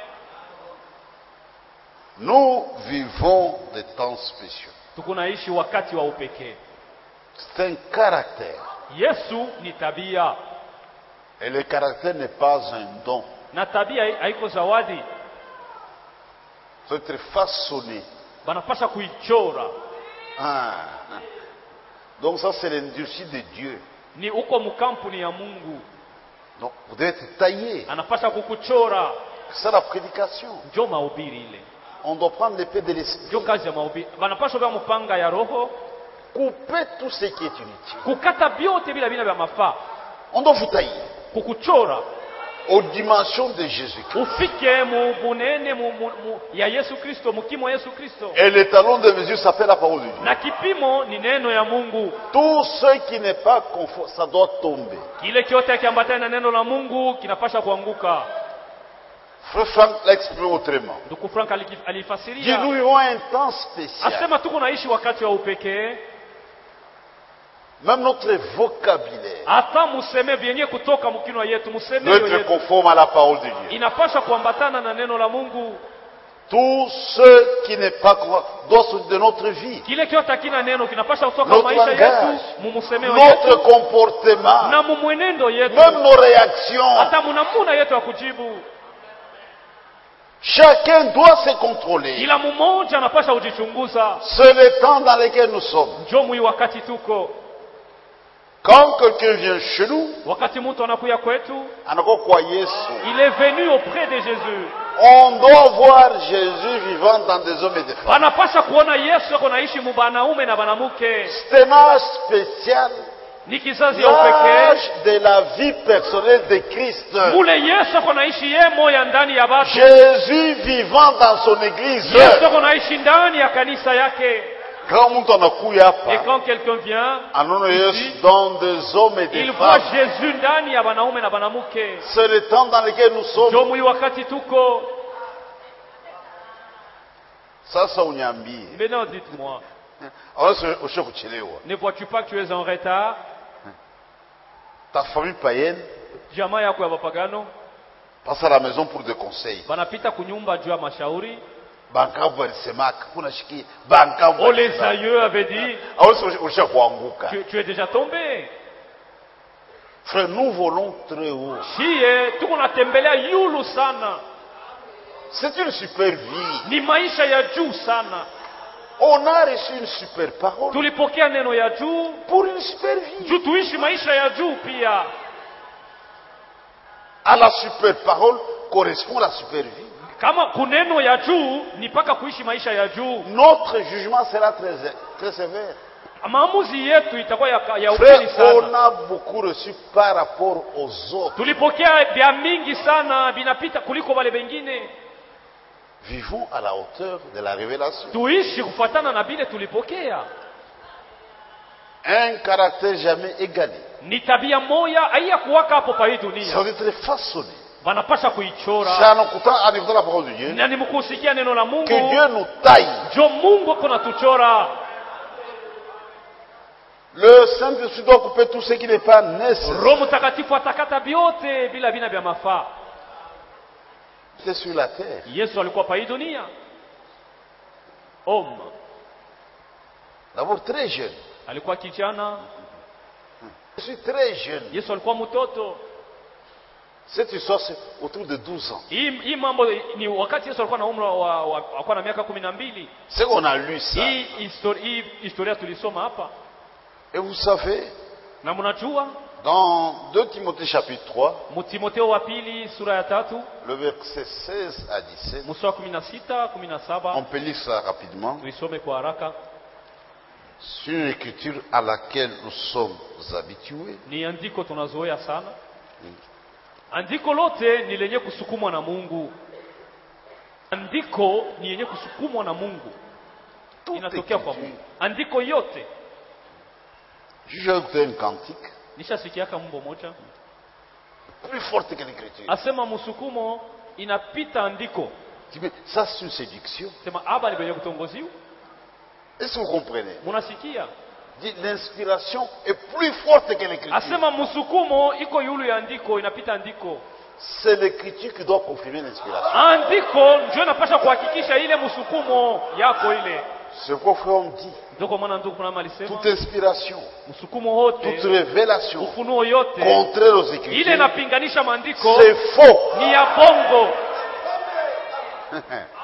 Nous vivons des temps spéciaux. Tukunaishi wakati wa upekee. C'est un caractère. Yesu ni tabia, Et le caractère n'est pas un don. na tabia haiko zawadi. C'est être façonné banapasha kuichora. Ah. Donc ça c'est l'industrie de Dieu. Ni uko mkampuni ya Mungu. Donc vous devez être taillé. Anapasha kukuchora. C'est la prédication. Ndio mahubiri ile. On doit prendre l'épée de l'esprit. Ndio kazi ya mahubiri. Banapasha bya mpanga ya roho. Couper tout ce qui est inutile. Kukata byote bila bina vya mafaa. On doit vous tailler. Kukuchora. Aux dimensions de Jésus-Christ. Ufike mu bunene mu, mu, mu ya Yesu Kristo, mukimo Yesu Kristo. Et le talon de mesure s'appelle la parole de Dieu. Na kipimo ni neno ya Mungu. Tout ce qui n'est pas conforme, ça doit tomber. Kile kyote kiambatana na neno la Mungu kinapasha kuanguka. Frère Franck l'exprime autrement. Ndugu Frank Dit, alifasiria. nous vivons un temps spécial. Asema tuko naishi wakati wa upekee. Même notre vocabulaire Hata museme vyenye kutoka mkinwa yetu, museme doit hiyo être yetu. conforme à la parole de Dieu. Inapasha kuambatana na neno la Mungu. Tout ce qui n'est pas conforme doit sortir de notre vie. Kile kyote kina neno kinapasha kutoka Notre maisha langage, yetu, mumusemeo notre yetu comportement, na mumwenendo yetu. même nos réactions. Hata munamuna yetu ya kujibu. Chacun doit se contrôler. Kila mmoja anapasha kujichunguza. C'est le temps dans lequel nous sommes. Njoo mwi wakati tuko. Quand quelqu'un vient chez nous, Wakati mtu anakuya kwetu, anakuwa kwa Yesu. il est venu auprès de Jésus. On doit voir Jésus vivant dans des hommes et des femmes. Anapasha kuona Yesu ako naishi mu banaume na banamuke. C'est un âge spécial, Ni kizazi ya upekee. l'âge de la vie personnelle de Christ. Mule Yesu ako naishi ye moya ndani ya watu. Jésus vivant dans son église. Yesu ako naishi ndani ya kanisa yake. Quand mtu anakuya Et hapa, quand quelqu'un vient, anaona Yesu dans des hommes et des il voit femmes. Jésus ndani ya banaume na banamuke. C'est le temps dans lequel nous sommes. Njoo mwi wakati tuko. Sasa uniambie. Maintenant dites-moi, Alors ushe kuchelewa. ne vois-tu pas que tu es en retard? Ta famille païenne Jamaa yako ya bapagano passe à la maison pour des conseils. banapita kunyumba juu ya mashauri. Bankavu walisemaka kuna shiki bankavu. Oh, les aïeux avaient dit, Alors ushe kuanguka. tu, tu es déjà tombé. Frère, nous volons très haut. Shie tuko natembelea yulu sana. C'est une super vie. Ni maisha ya juu sana. On a reçu une super parole Tulipokea neno ya juu pour une super vie. juu tuishi maisha ya juu pia. À la super parole correspond la super vie. Kama kuneno ya juu ni paka kuishi maisha ya juu. Notre jugement sera très, très sévère. Maamuzi yetu itakuwa ya, ya Frère, ukali sana. on a beaucoup reçu par rapport aux autres. Tulipokea vya mingi sana binapita kuliko wale wengine. Vivons à la hauteur de la révélation. Tuishi kufuatana na bile tulipokea. Un caractère jamais égalé. Ni tabia moya haiya kuwaka hapo pa hii Ça dunia. veut dire façonné. Wanapasha C'est kuichora. en écoutant, en écoutant la parole de Dieu Na nimekusikia neno la Mungu. que Dieu nous taille. Jo Mungu kuna tuchora. Le Saint-Esprit doit couper tout ce qui n'est pas nécessaire. Roho Mtakatifu atakata vyote bila vina vya mafaa. C'est sur la terre. Yesu alikuwa pa hii dunia. Homme. D'abord très jeune. Alikuwa kijana. Je suis très jeune. Yesu alikuwa mtoto. Cette histoire, c'est autour de douze ans. Hii hii mambo ni wakati Yesu alikuwa na umri wa, wa alikuwa na miaka kumi na mbili. C'est qu'on a lu ça. Hii historia hii historia tulisoma hapa. Et vous savez, Na mnajua dans deux Timothée chapitre trois, Timotheo wa pili sura ya tatu le verset seize à dix-sept, mstari wa kumi na sita kumi na saba on peut lire ça rapidement. tuisome kwa haraka. C'est une écriture à laquelle nous sommes habitués. Ni andiko tunazoea sana. Andiko lote ni lenye kusukumwa na Mungu. Andiko ni yenye kusukumwa na Mungu. Toute Inatokea kwa écriture. Mungu. Andiko yote. J'ai écouté une cantique Nishasikiaka mbo moja. plus forte que l'écriture. Asema msukumo inapita andiko. Tu dis, ça c'est une séduction. Sema aba libele kutongoziwa. Est-ce que vous comprenez? Munasikia? Dit, l'inspiration est plus forte que l'écriture. Asema msukumo iko yulu ya andiko inapita andiko. C'est l'écriture qui doit confirmer l'inspiration. Andiko ndio inapaswa kuhakikisha ile msukumo yako ile. C'est pourquoi frère on dit, Ndoko mwana ndugu kuna malisema toute inspiration, msukumo wote toute révélation ufunuo yote contraire aux ile écritures, inapinganisha maandiko c'est faux. ni ya bongo.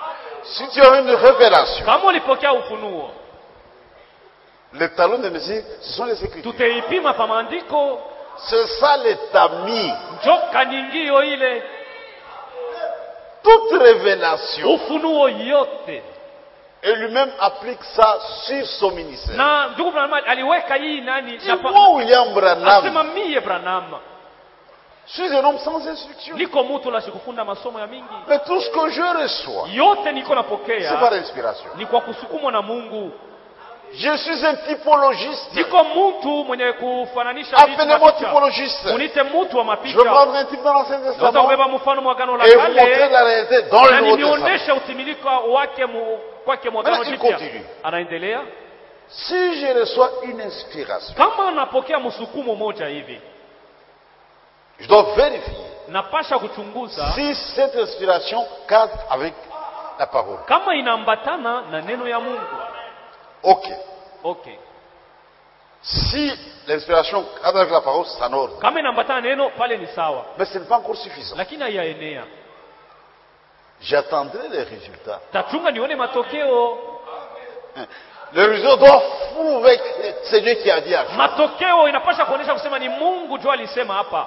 Si tu as une révélation, kama ulipokea ufunuo, les talons de mesure, ce sont les Écritures. tutaipima pa maandiko. C'est ça le tamis. Njoka nyingio ile, Toute révélation, ufunuo yote. et lui-même applique ça sur son ministère. Na ndugu Branham aliweka hii nani na pa- Dis-moi, William Branham, asema mie Branham je suis un homme sans instruction. niko mtu la sikufunda masomo ya mingi, Mais tout ce que je reçois, yote niko c'est napokea par inspiration. ni kwa kusukumwa na Mungu. Je suis un typologiste. Niko mtu mwenye kufananisha vitu na Appelez-moi picha. typologiste. Unite mtu wa Je vais mapicha. prendre un type dans l'Ancien Naweza Testament kubeba mfano wa agano la et vous montrer kale la réalité dans na le Nouveau Testament. nimeonyesha utimilika wake mu, kwake mu agano Maintenant, il jipya. continue. Anaendelea, Si je reçois une inspiration, kama anapokea msukumo moja hivi, je dois vérifier napasha kuchunguza si cette inspiration cadre avec la parole. kama inaambatana na neno ya Mungu. Ok. Okay, Si l'inspiration cadre avec la parole, c'est en ordre. kama inaambatana na neno pale ni sawa, Mais ce n'est pas encore suffisant. lakini haiyaenea. J'attendrai les résultats. Tachunga nione matokeo. Les résultats doivent prouver que c'est Dieu qui a dit à Jean. Matokeo inapasha kuonesha kusema ni Mungu jo alisema hapa.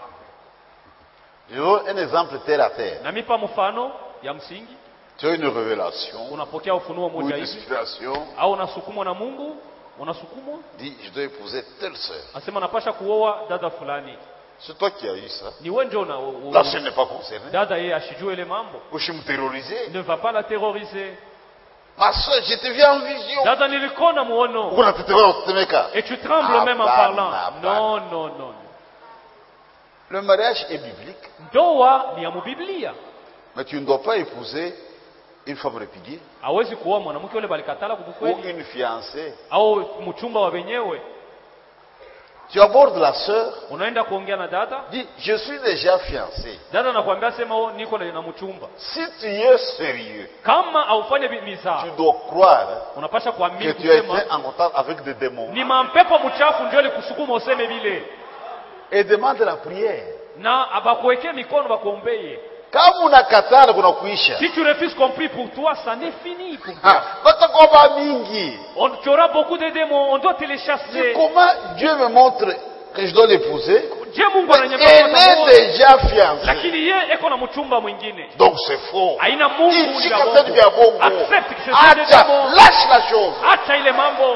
Je donne un exemple terre à terre. Namipa mfano ya msingi. Tu as une révélation Unapokea ufunuo ou moja une hivi inspiration. au unasukumwa na Mungu, unasukumwa, Dis, je dois épouser telle sœur. asema napasha kuoa dada fulani. C'est toi qui as eu ça. Ni wewe ndio na u- La sœur n'est pas concernée. dada yeye ashijue ile mambo. Ou je me terrorisé. Ne va pas la terroriser. Ma sœur, je te viens en vision. Dada nilikona muono. Pourquoi tu te vois au Temeka? Et tu trembles Ah, même en bah, parlant. bah, bah. Non, non, non. Le mariage est biblique. Ndoa ni ya mubiblia. Mais tu ne dois pas épouser une femme répudiée Hawezi kuoa mwanamke yule balikatala ou kubukweli une fiancée. au mchumba wa wenyewe. Tu abordes la sœur, Unaenda kuongea na dada, dis, je suis déjà fiancé. dada nakwambia sema oh, niko na na mchumba. Si tu es sérieux, Kama aufanye bi- mizaa, tu dois croire unapasha que kuamini tu as kusema été en contact avec des démons. ni mampepo mchafu ndio alikusukuma useme vile, Et demande la prière. na abakuwekee mikono bakuombeye. Kama unakataa kuna kuisha. Si tu refuses compris pour toi, ça n'est fini pour toi. Ah, batakoba mingi. On, tu auras beaucoup de démons, on doit te les C'est chasser. comment Dieu me montre que je dois l'épouser. Je Mungu Mais ananyamaza elle est kwa déjà fiancée. lakini yeye eko na mchumba mwingine. Donc c'est faux. Haina Mungu Ici, ni ya quand c'est du bien bongo. bongo. Accepte que c'est des Acha, démons. lâche la chose. Acha ile mambo.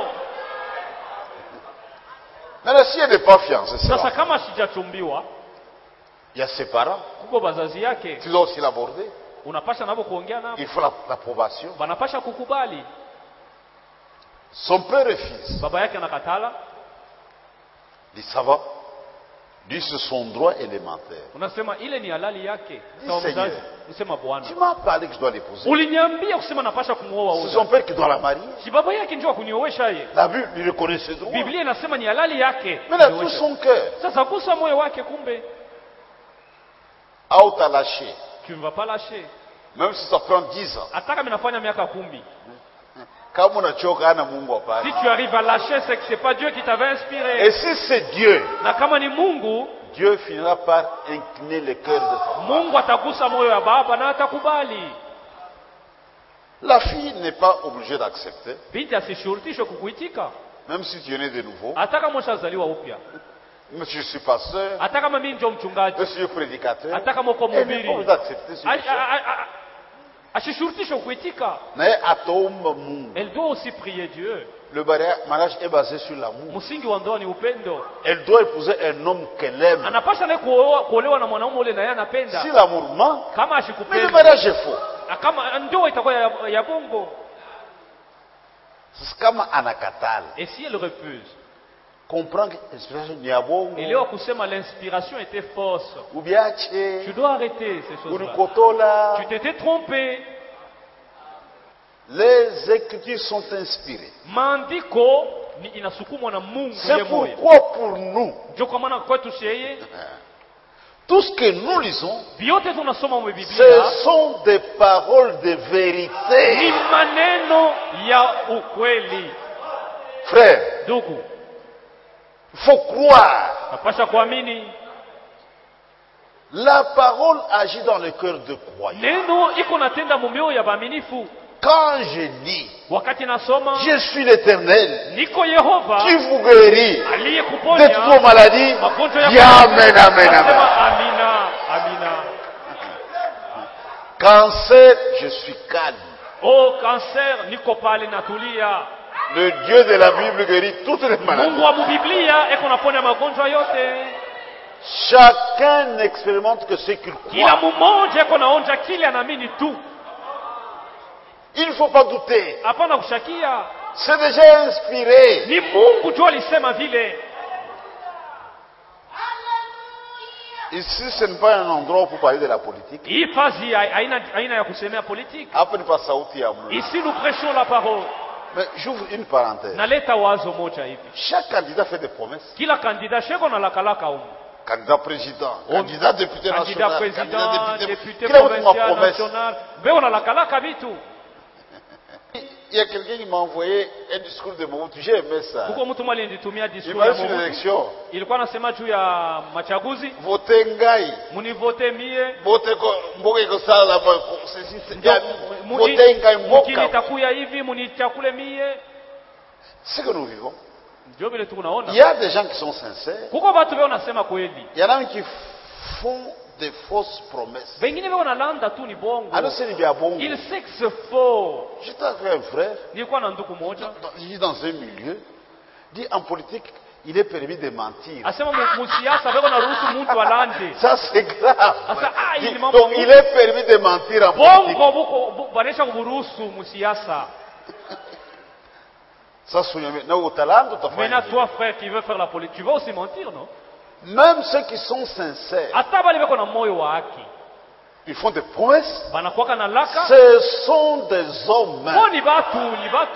Mais si elle n'est pas fiancée, c'est Sasa là. kama sijachumbiwa, Il y a ses parents. kuko bazazi yake, Tu dois aussi l'aborder. unapasha nabo kuongea nabo. Il faut la- l'approbation. Banapasha kukubali. Son père refuse. Baba yake anakatala, Il dit, ça va. Dit, c'est son droit élémentaire. unasema ile ni halali yake. Ni Sawa Seigneur. mzazi, usema Bwana. Tu m'as parlé que je dois l'épouser. Uliniambia kusema napasha kumuoa C'est huyo. son père qui doit la marier. Si baba yake njoo kuniowesha yeye. La Bible lui reconnaît ses droits. Biblia inasema ni halali yake. Mais il a tout kuniowesha. son cœur. Sasa gusa moyo wake, kumbe Ah, ou t'as lâché. tu ne vas pas lâcher. Même si ça prend dix ans. Hata kama inafanya miaka kumi. Kama unachoka hana Mungu hapana. Si tu arrives à lâcher, c'est que c'est pas Dieu qui t'avait Et inspiré. si c'est Dieu, Na kama ni Mungu, Dieu finira par incliner le cœur de sa femme. Mungu atagusa moyo wa baba na atakubali. La fille n'est pas obligée d'accepter, Binti asishurutishwe kukuitika. même si tu es né de nouveau. Hata kama ushazaliwa upya. Même si je suis pasteur, Hata kama mimi ndio mchungaji. même si je suis prédicateur, Hata kama uko elle n'est mhubiri. pas obligée d'accepter ce A- que je a- a- a- Asishurutishwe kuitika. Mais ataomba Mungu. Elle doit aussi prier Dieu. Le mariage est basé sur l'amour. Msingi wa ndoa ni upendo. Elle doit épouser un homme qu'elle aime. Anapasha naye kuolewa kuolewa na mwanaume ule na yeye anapenda. Si l'amour manque, Kama mais le ashikupenda, mariage est faux. na kama ndoa itakuwa ya, ya bongo. C'est comme anakatala. Et si elle refuse, Comprends que l'inspiration ni ya bongo. elewa kusema l'inspiration était fausse. Ubiache. Tu dois arrêter ces choses-là. Ulikotola. Tu t'étais trompé. Les écritures sont inspirées. Maandiko ni inasukumwa na Mungu C'est yeye moyo. pourquoi pour nous, Ndio kwa maana kwetu yeye tout ce que nous lisons, vyote tunasoma mu Biblia ce sont des paroles de ni vérité. maneno ya ukweli. Frère, La parole agit dans le cœur de croyants. Neno iko natenda mumioyo ya baaminifu. Quand je dis, Wakati nasoma, je suis l'Éternel, niko Yehova qui vous guérit de aliyekuponya toutes vos maladies, magonjwa ya dis Amen, Amen, Nasema Amen. amina, amina. Cancer, je suis calme. Oh, cancer, niko pale natulia. Le Dieu de la Bible guérit toutes les maladies. Mungu wa Biblia eko naponya magonjwa yote. Chacun n'expérimente que ce qu'il Kila croit. mmoja eko naonja kile anaamini tu. Il ne faut pas douter. Hapana kushakia. C'est déjà inspiré. Ni Mungu tu alisema vile. Ici, ce n'est pas un endroit pour parler de la politique. Hii fazi haina haina ya kusemea politiki. Hapa ni pa sauti ya Mungu. Ici nous prêchons la parole. Mais j'ouvre une parenthèse. Naleta wazo moja hivi. Chaque candidat fait des promesses. Kila kandida sheko na lakalaka huko. Candidat président, candidat député Candidat national, président, candidat député député. Kila mtu ma provincial, promesse. national. Beo na lakalaka vitu. Il y a quelqu'un qui m'a envoyé un discours de Mobutu. J'ai aimé ça. Kuko mtu mwali nitumia Il discours m'a ya dit sur Mobutu. l'élection. Ilikuwa nasema juu ya machaguzi. Vote ngai. Munivote mie. Vote ko mboka iko sala la ba. Ndio, muni- Vote ngai mukini mboka. itakuya hivi munichakule mie. C'est que nous vivons. Ndio vile tu unaona. Il y a des gens qui sont sincères. Kuko watu wao nasema kweli. Il y en a qui font des fausses promesses. Wengine wao nalanda tu ni bongo. Alors c'est bien bon. Il sait que c'est faux. J'étais avec un frère. Nilikuwa na ndugu moja. Il dit dans un milieu. Il dit en politique, il est permis de mentir. Asema mu- musiasa wao naruhusu mtu alande. Ça c'est grave. Asa, ah, Il- il mambo Donc il est permis de mentir en politique. bongo buko bu- banesha kuburuhusu musiasa. Ça c'est na utalando Maintenant tafanya. toi frère qui veux faire la politique, tu vas aussi mentir non? Même ceux qui sont sincères, Hata bali beko na moyo wa haki. ils font des promesses. Banakuwa na laka. Ce sont des hommes. Ko ni batu, ni batu.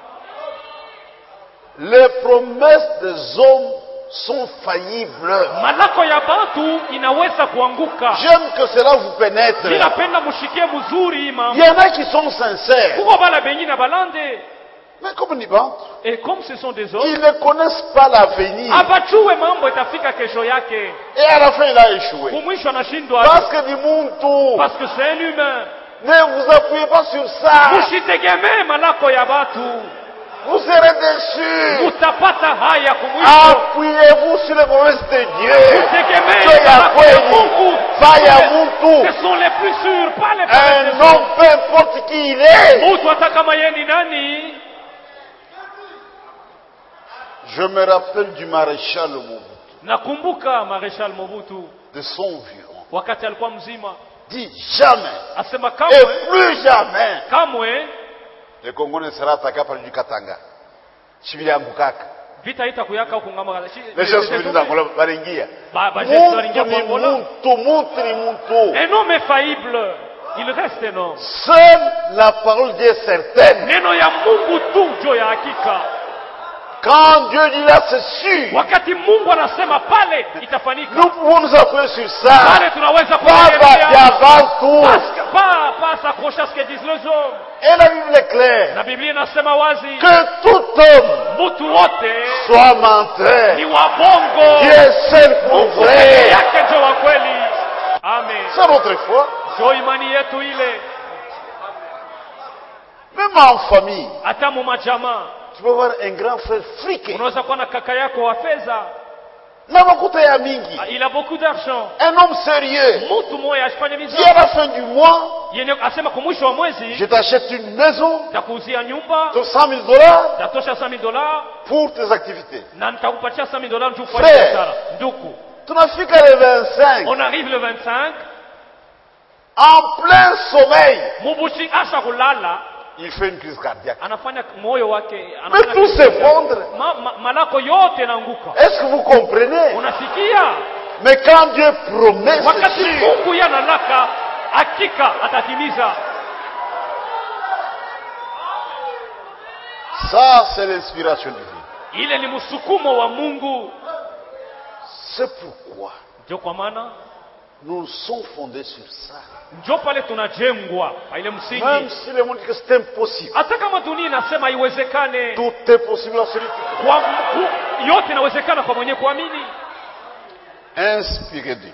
Les promesses des hommes sont faillibles. Malako ya batu inaweza kuanguka. J'aime que cela vous pénètre. Ninapenda mushikie mzuri Il mama. y en a qui sont sincères. Kuko bala bengine balande. Mais comme ni bantu, Et comme ce sont des hommes, ils ne connaissent pas l'avenir. abachue mambo itafika kesho yake. Et à la fin, il a échoué. Kumwisho anashindwa Parce que du monde tout. parce que c'est un humain. Ne vous appuyez pas sur ça. Musitegemee malako ya batu. Vous serez déçus. Mutapata haya kumwisho. Appuyez-vous sur les promesses de Dieu. Mutegemee Dieu ya malako ya kweli. Mungu. Faya mtu. Ce sont les plus sûrs, pas les Un plus homme, peu importe qui il est. Mutu hata kama yeye ni nani. Je me rappelle du maréchal Mobutu, Nakumbuka Marechal Mobutu de son vivant. wakati alikuwa mzima. Dit jamais, Asema et kamwe, plus jamais, kamwe le Congo ne sera attaqué par du Katanga. Chibili Angukaka. vita itakuyaka huko ngamba. Les gens se disent Angola, Baringia. Ba ba jeshi walingia Muntu ni kwa Angola. muntu, muntu ni muntu. Un homme est faillible. Il reste un homme. Seule la parole de Dieu est certaine. Neno ya Mungu tu ndio ya hakika. Quand Dieu dit là, c'est sûr. Wakati Mungu anasema pale itafanyika. Nous pouvons nous appuyer sur ça. Pale tunaweza Pas bâti kutegemea. avant tout. Parce que- Pas pas s'accrocher à ce que disent les hommes. Et la Bible est claire. Na Biblia inasema wazi, Que tout homme mtu wote soit menteur. ni wabongo. Dieu est seul pour Mungu peke vrai. yake ndio wa kweli. Amen. C'est notre foi. Ndio imani yetu ile. Même en famille, Hata mu majamaa tu peux voir un grand frère friqué. unaweza kuwa na kaka yako wa fedha, Na makuta ya mingi. il a beaucoup d'argent. Un homme sérieux. Mtu mmoja afanye Dit à vizuri, la fin du mois, yenye asema kwa mwisho wa mwezi je t'achète une maison nitakuuzia nyumba, de cent mille dollars nitatosha cent mille dollars pour tes activités. na nitakupatia cent mille dollars juu kufanya Frère. biashara. Ndugu, Tu n'as fait qu'à le vingt-cinq. on arrive le vingt-cinq, En plein sommeil, mubushi asha kulala, il fait une crise cardiaque. anafanya moyo wake Mais anafanya tout kitu- s'effondre. ma, ma, malako yote naanguka. Est-ce que vous comprenez? Unasikia? Mais quand Dieu promet, c'est Wakati sûr. Mungu yanalaka, hakika atatimiza. Ça, c'est l'inspiration divine. Ile ni msukumo wa Mungu. C'est pourquoi Ndio kwa maana nous sommes fondés sur ça. ndio pale tunajengwa kwa ile Même msingi. si le monde dit que c'est impossible. Hata kama dunia inasema haiwezekane, Tout est possible à celui qui kwa ku- yote inawezekana kwa mwenye kuamini. croit. Inspiré de Dieu.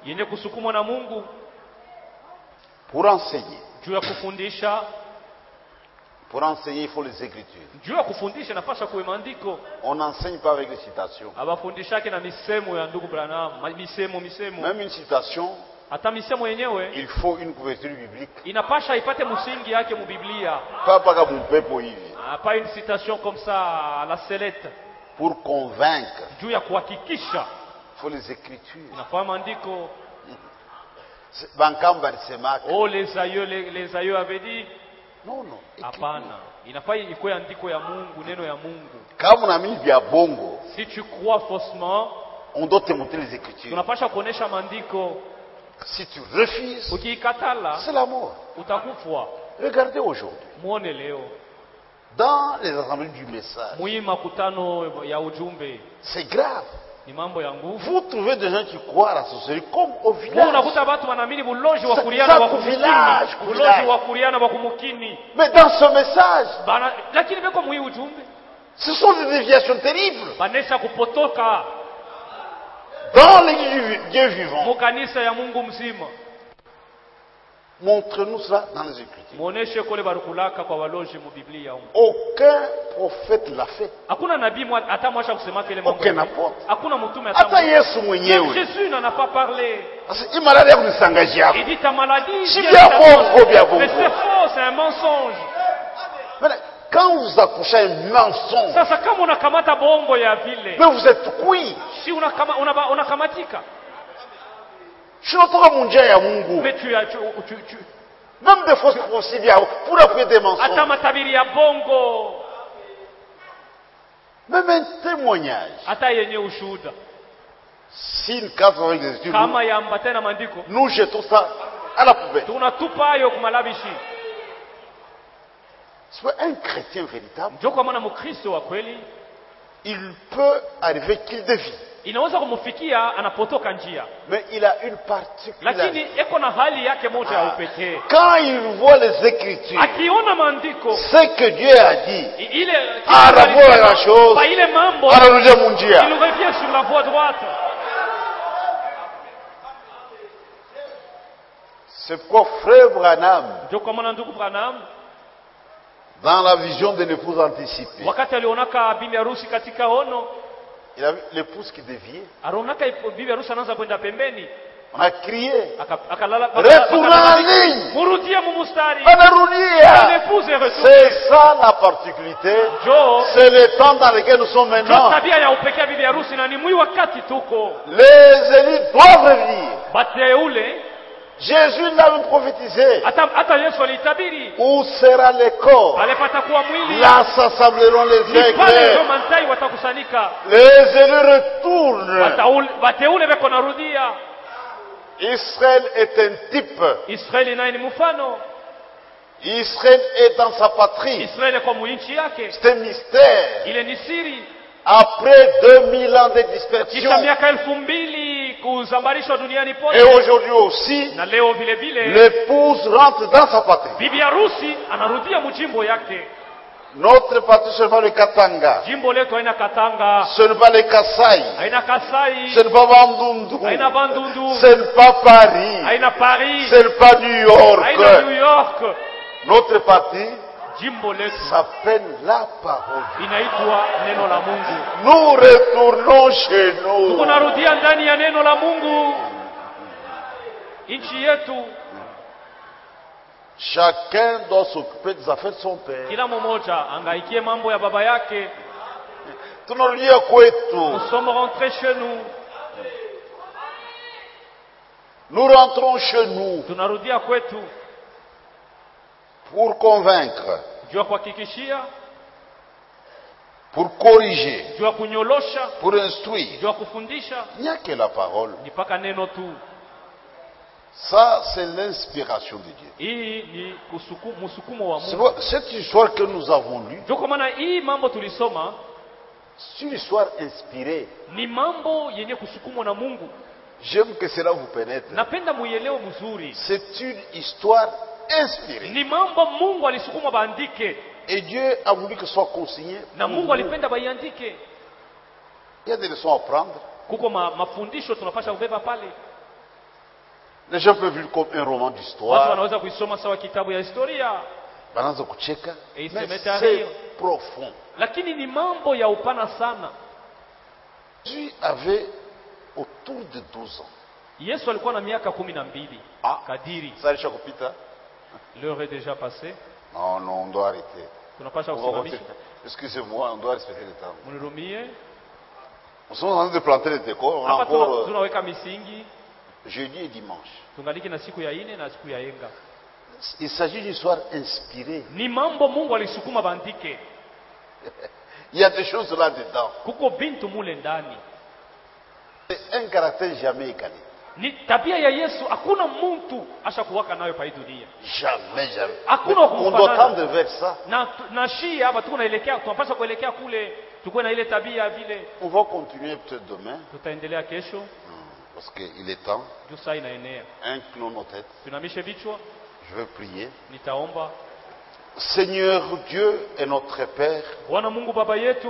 yenye kusukumwa na Mungu pour enseigner. juu ya kufundisha. Pour enseigner, il faut les Écritures. Juu ya kufundisha nafasha kuwe maandiko. On n'enseigne pas avec les citations. Abafundishake na misemo ya ndugu Branham, misemo misemo. Même une citation, hata misemo yenyewe il faut une couverture biblique. Inapasha ipate msingi yake mu Biblia. Pas pas comme pepo hivi. Pas une citation comme ça à la sellette. Pour convaincre, juu ya kuhakikisha, il faut les Écritures. Inafaa maandiko. Bankamba alisemaka. Oh, les aïeux, les, les aïeux avaient dit. Non, non. Hapana. Inafaa ikuwe andiko ya Mungu, neno ya Mungu. Kama unaamini vya bongo, si tu crois faussement, on doit te montrer les Écritures. Tunapasha kuonesha maandiko. Si tu refuses, ukikatala, c'est la mort. Utakufa. Regardez aujourd'hui. Muone leo. Dans les assemblées du message, makutano ya ujumbe, c'est grave. Ni mambo ya nguvu. Vous trouvez des gens qui croient à la sorcellerie comme au village. Unakuta watu wanaamini buloji wa kuriana wa kumukini. Buloji wa kuriana wa kumukini. Mais dans ce message, bana lakini beko mwi ujumbe, ce sont des déviations terribles. Banesha kupotoka dans l'église du Dieu vivant. Mukanisa ya Mungu mzima. Montre-nous cela dans les Écritures. Muoneshe kule barukulaka kwa waloji mu Biblia huko. Aucun prophète l'a fait. Hakuna nabii hata mwasha kusema kile mambo. Aucun apôtre. Hakuna mtume hata. Hata Yesu mwenyewe. Jésus n'en a pas parlé. Parce que maladie ya kunisangajia. Il dit ta maladie. Si bien bon, bien bon. Mais c'est faux, c'est un mensonge. Mais quand vous accouchez un mensonge. Sasa kama unakamata bongo ya vile. Mais vous êtes cuit. Si unakama unakamatika. Mais tu as tu, tu, tu. Même des fausses prophéties pour appuyer des mensonges. Hata matabiri ya bongo. Même un témoignage. Hata yenye ushuhuda. Si une case avec les études. Kama yambatana maandiko. Nous jetons ça à la poubelle. Tunatupa hayo kumalabishi. Soit un chrétien véritable. Ndio kwa maana mkristo wa kweli, il peut arriver qu'il dévie. Inaweza kumfikia anapotoka njia. Mais il a une particularité. Lakini eko na hali yake moja ya upekee. Quand il voit les Écritures, akiona maandiko, ce que Dieu a dit, ile en rapport à la chose, pa ile mambo, anarudi munjia. Il revient sur la voie droite. C'est pourquoi frère Branham, ndio kwa maana ndugu Branham, dans la vision de l'épouse anticipée, wakati alionaka bibi harusi katika ono, il a vu l'épouse qui déviait. Aronaka bibi harusi anaanza kwenda pembeni. On a crié. Akalala. Retournez en ligne. Murudie mumustari. Anarudia. C'est ça la particularité. C'est le temps dans lequel nous sommes maintenant. Tabia ya upekee bibi harusi na ni mwi wakati tuko. Les élites doivent revenir. Bateule. Jésus l'avait prophétisé. Où sera le corps? Là s'assembleront les éclairs. Les élus retournent. Israël est un type. Israël est dans sa patrie. C'est un mystère. Après deux mille ans de dispersion. Et aujourd'hui aussi, l'épouse rentre dans sa patrie. Notre patrie, ce n'est pas le Katanga. Ce n'est pas le Kasaï. Ce n'est pas Bandundu. Ce n'est pas Paris. Ce n'est pas New York. Notre patrie s'appelle la parole. Nous retournons chez nous. Chacun doit s'occuper des affaires de son père. Nous sommes rentrés chez nous. Nous rentrons chez nous. Pour convaincre, pour corriger, pour instruire. Il n'y a que la parole. Ça, c'est l'inspiration de Dieu. Cette histoire que nous avons lue, c'est une histoire inspirée. J'aime que cela vous pénètre. C'est une histoire inspiré. Et Dieu a voulu que ce soit consigné. Il y a des leçons à prendre. Les gens peuvent lire comme un roman d'histoire. wanaweza kuisoma sawa kitabu ya historia. Banaanza kucheka. Et ils Mais se mettent à c'est rire. profond. Lakini ni mambo ya upana sana. Jésus avait autour de douze ans. Yesu alikuwa na miaka kumi na mbili. Ah, kadiri. ça déjà kupita? L'heure est déjà passée. Non, non, on doit arrêter. Tunapasha On va kusimamisha. continuer. Excusez-moi, on doit respecter le temps. Munirumie. Nous sommes en train de planter les décors. On a Hapa encore tuna- euh, tunaweka misingi. jeudi et dimanche. Tungaliki na siku ya ine na siku ya yenga. Il s'agit d'une histoire inspirée. Ni mambo Mungu alisukuma bandike. Il y a des choses là-dedans. Kuko bintu mule ndani. C'est un caractère jamais égalé. Ni tabia ya Yesu hakuna mtu ashakuwaka nayo pa hii dunia. Jamais, jamais. Hakuna Mais on doit kumfanana. tendre vers ça. Na na shia hapa tuko naelekea, tunapaswa kuelekea kule, tuko na ile tabia vile. On va continuer peut-être demain. Tutaendelea kesho. Hmm, Parce qu'il est temps. Juu saa inaenea. Inclinons nos têtes. Tunamishe vichwa, Je vais prier. nitaomba. Seigneur Dieu et notre Père, Bwana Mungu baba yetu,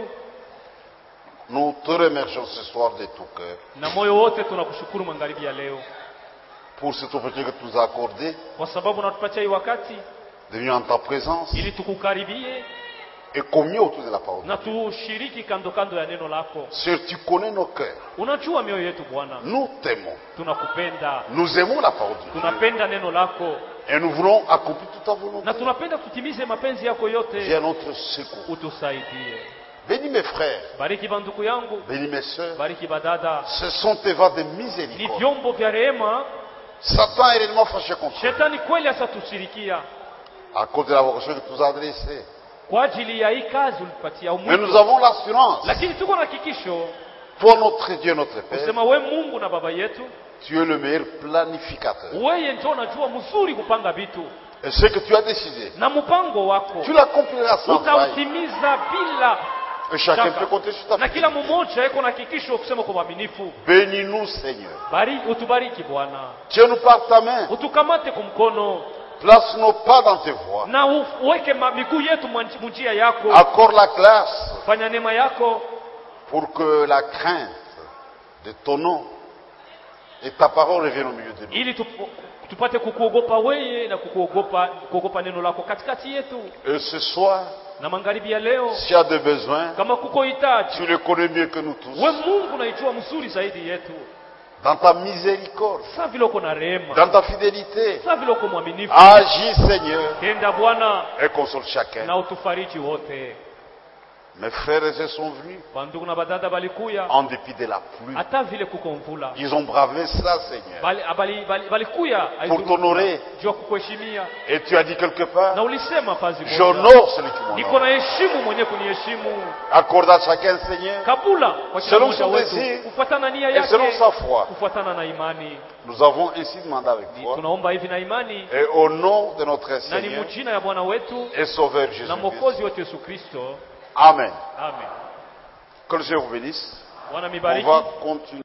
nous te remercions ce soir de tout cœur na moyo wote tunakushukuru magharibi ya leo pour cette opportunité que tu nous as accordée kwa sababu unatupatia hii wakati de venir en ta présence ili tukukaribie et communier autour de la parole. na tushiriki kando kando ya neno lako. Seigneur, tu connais nos cœurs. Unajua mioyo yetu Bwana, Nous t'aimons. tunakupenda, Nous aimons la parole de Dieu. tunapenda neno lako Et nous voulons accomplir toute ta volonté. na tunapenda tutimize mapenzi yako yote. Viens à notre secours. Utusaidie. Bénis mes frères. Bariki banduku yangu, Bénis mes sœurs. bariki badada. Ce sont tes voies de Ni miséricorde. vyombo vya rehema. Satan est réellement fâché contre nous. Shetani kweli asatushirikia À cause de la vocation que tu nous as adressée. kwa ajili ya hii kazi ulipatia Mais nous umwito, avons l'assurance. lakini tuko na hakikisho Toi, notre Dieu, notre Père, kusema we Mungu na baba yetu, tu es le meilleur planificateur. weye ndio unajua mzuri kupanga vitu Et ce que tu as décidé, na mpango wako tu l'accompliras sans faille. utautimiza bila Et chacun shaka. peut compter sur ta Na kila fidélité. mmoja yuko na hakikisho kusema kwa uaminifu. Bénis-nous, Seigneur. Bariki, utubariki Bwana, Tiens-nous par ta main. utukamate kwa mkono Place nos pas dans tes voies. na u- uweke ma- miguu yetu mwa nji- njia yako. Accorde la grâce Fanya neema yako pour que la crainte de ton nom et ta parole reviennent au milieu de nous. ili tup- tupate kukuogopa weye na kukuogopa kuogopa neno lako katikati yetu. Et ce soir, Na magharibi ya leo, s'il y a des besoins, kama kuko hitaji, tu le connais mieux que nous tous. we Mungu naijua mzuri zaidi yetu. Dans ta miséricorde, Sa vile uko na rehema, dans ta fidélité, sa vile uko mwaminifu, agis, Seigneur, tenda Bwana et console chacun. na utufariji wote. Mes frères et sœurs sont venus Bandugu na badada balikuya en dépit de la pluie. hata vile kuko mvula, Ils ont bravé cela, Seigneur, bali bali- bali- balikuya pour t'honorer. juu ya kukuheshimia, Et tu as dit quelque part, na ulisema fazi moja, j'honore celui qui niko m'honore. na heshimu mwenye kuniheshimu. Accorde à chacun, Seigneur, Kabula kwa kila Selon mmoja son wetu désir kufuatana nia et selon yake, sa foi. kufuatana na imani. Nous avons ainsi demandé avec toi. Tunaomba hivi na imani, Et au nom de notre na ni Seigneur mjina ya Bwana wetu et Sauveur na Jésus-Christ. Mwokozi wetu Yesu Kristo. Amen. Amen. Que le Seigneur vous bénisse. Bwana On mibariki. va continuer.